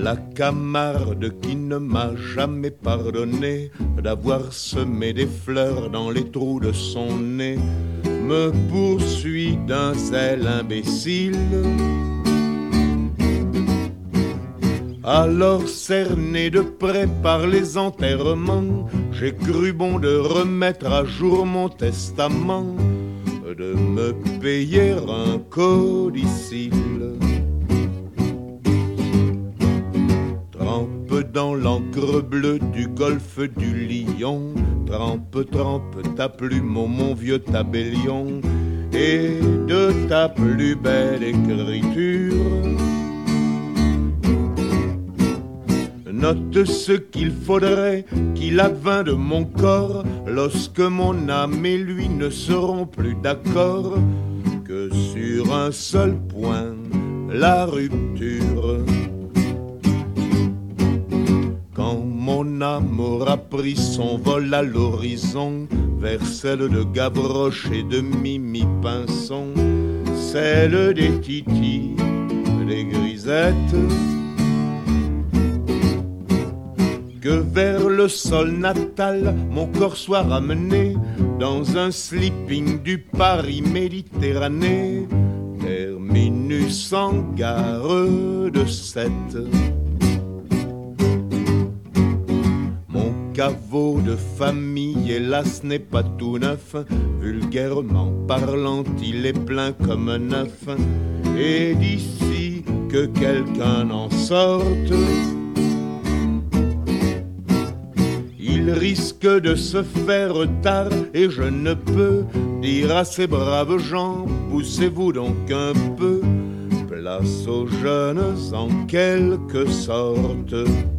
la Camarde qui ne m'a jamais pardonné d'avoir semé des fleurs dans les trous de son nez me poursuit d'un zèle imbécile. Alors cerné de près par les enterrements, j'ai cru bon de remettre à jour mon testament, de me payer un codicille. Trempe dans l'encre bleue du golfe du Lion, trempe, trempe ta plume, mon vieux tabellion, et de ta plus belle écriture note ce qu'il faudrait qu'il advint de mon corps lorsque mon âme et lui ne seront plus d'accord que sur un seul point, la rupture. Quand mon âme aura pris son vol à l'horizon vers celle de Gavroche et de Mimi Pinson, celle des titis, des grisettes, que vers le sol natal mon corps soit ramené dans un sleeping du Paris Méditerranée, terminus en gare de Sète. Mon caveau de famille, hélas, n'est pas tout neuf, vulgairement parlant, il est plein comme un œuf, et d'ici que quelqu'un en sorte, il risque de se faire tard et je ne peux dire à ces braves gens, poussez-vous donc un peu, place aux jeunes en quelque sorte.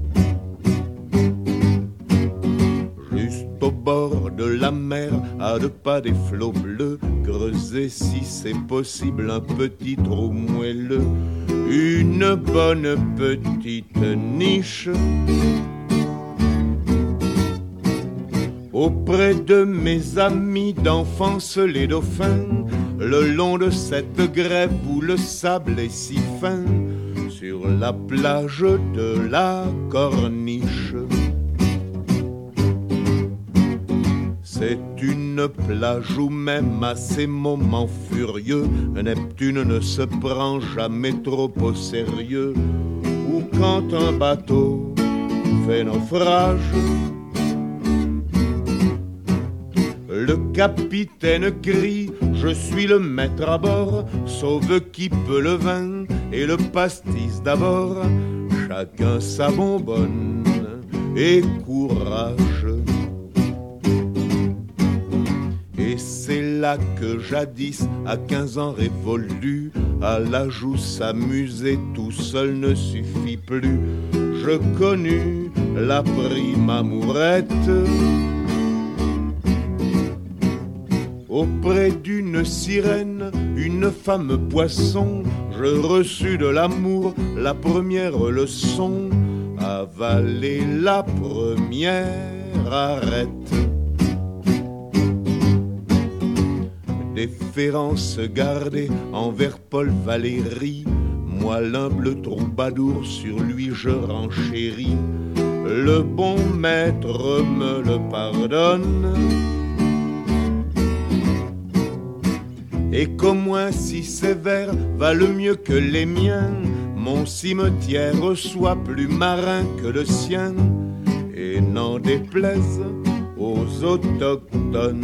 Juste au bord de la mer, à 2 pas des flots bleus, creusez si c'est possible un petit trou moelleux, une bonne petite niche. Auprès de mes amis d'enfance les dauphins, le long de cette grève où le sable est si fin, sur la plage de la Corniche. C'est une plage où même à ces moments furieux, Neptune ne se prend jamais trop au sérieux, ou quand un bateau fait naufrage, le capitaine crie, je suis le maître à bord, sauve qui peut le vin et le pastis d'abord, chacun sa bonbonne et courage. Et c'est là que jadis, à 15 ans révolus, à l'âge où s'amuser tout seul ne suffit plus, je connus la prime amourette. Auprès d'une sirène, une femme poisson, je reçus de l'amour la première leçon, avaler la première arête. Déférence gardée envers Paul Valéry, moi l'humble troubadour sur lui je renchéris, le bon maître me le pardonne. Et qu'au moins si sévère valent mieux que les miens, mon cimetière soit plus marin que le sien, et n'en déplaise aux autochtones.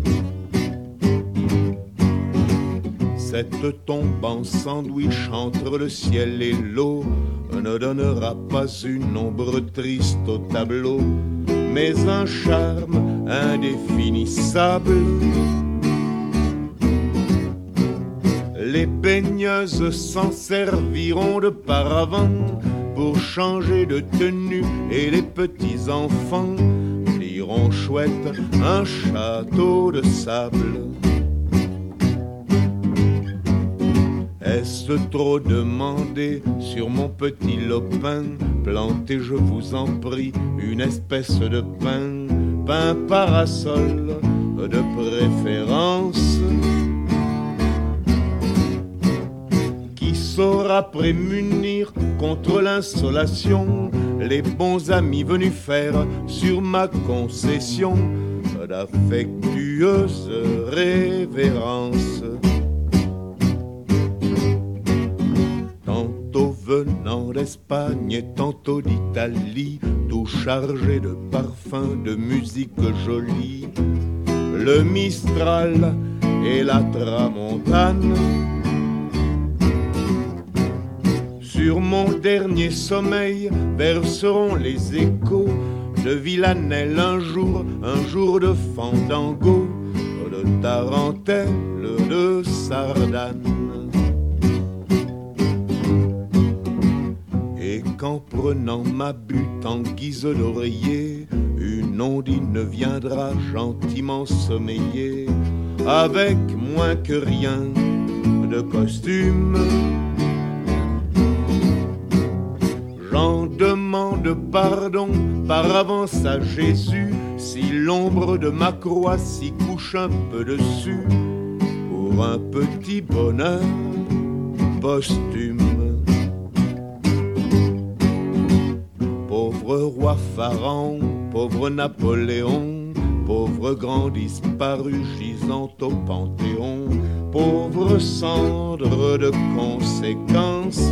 Cette tombe en sandwich entre le ciel et l'eau ne donnera pas une ombre triste au tableau, mais un charme indéfinissable. Les baigneuses s'en serviront de paravent pour changer de tenue et les petits enfants liront chouette un château de sable. Est-ce trop demandé sur mon petit lopin, plantez je vous en prie une espèce de pain parasol de préférence, qui saura pour à prémunir contre l'insolation les bons amis venus faire sur ma concession d'affectueuses révérences. Tantôt venant d'Espagne et tantôt d'Italie, tout chargé de parfums, de musique jolie, le Mistral et la Tramontane. Sur mon dernier sommeil verseront les échos de Villanelle un jour de fandango, de tarentelle, de sardane. Et qu'en prenant ma butte en guise d'oreiller, une ondine viendra gentiment sommeiller, avec moins que rien de costume. J'en demande pardon par avance à Jésus, si l'ombre de ma croix s'y couche un peu dessus, pour un petit bonheur posthume. Pauvre roi Pharaon, pauvre Napoléon, pauvre grand disparu gisant au Panthéon, pauvre cendre de conséquences.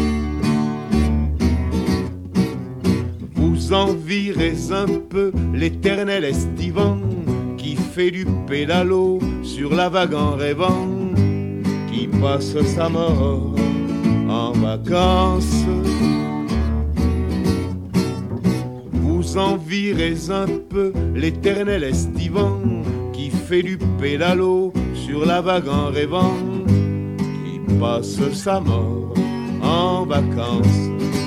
Vous envirez un peu l'éternel estivant qui fait du pédalo sur la vague en rêvant, qui passe sa mort en vacances. Vous envirez un peu l'éternel estivant qui fait du pédalo sur la vague en rêvant, qui passe sa mort en vacances.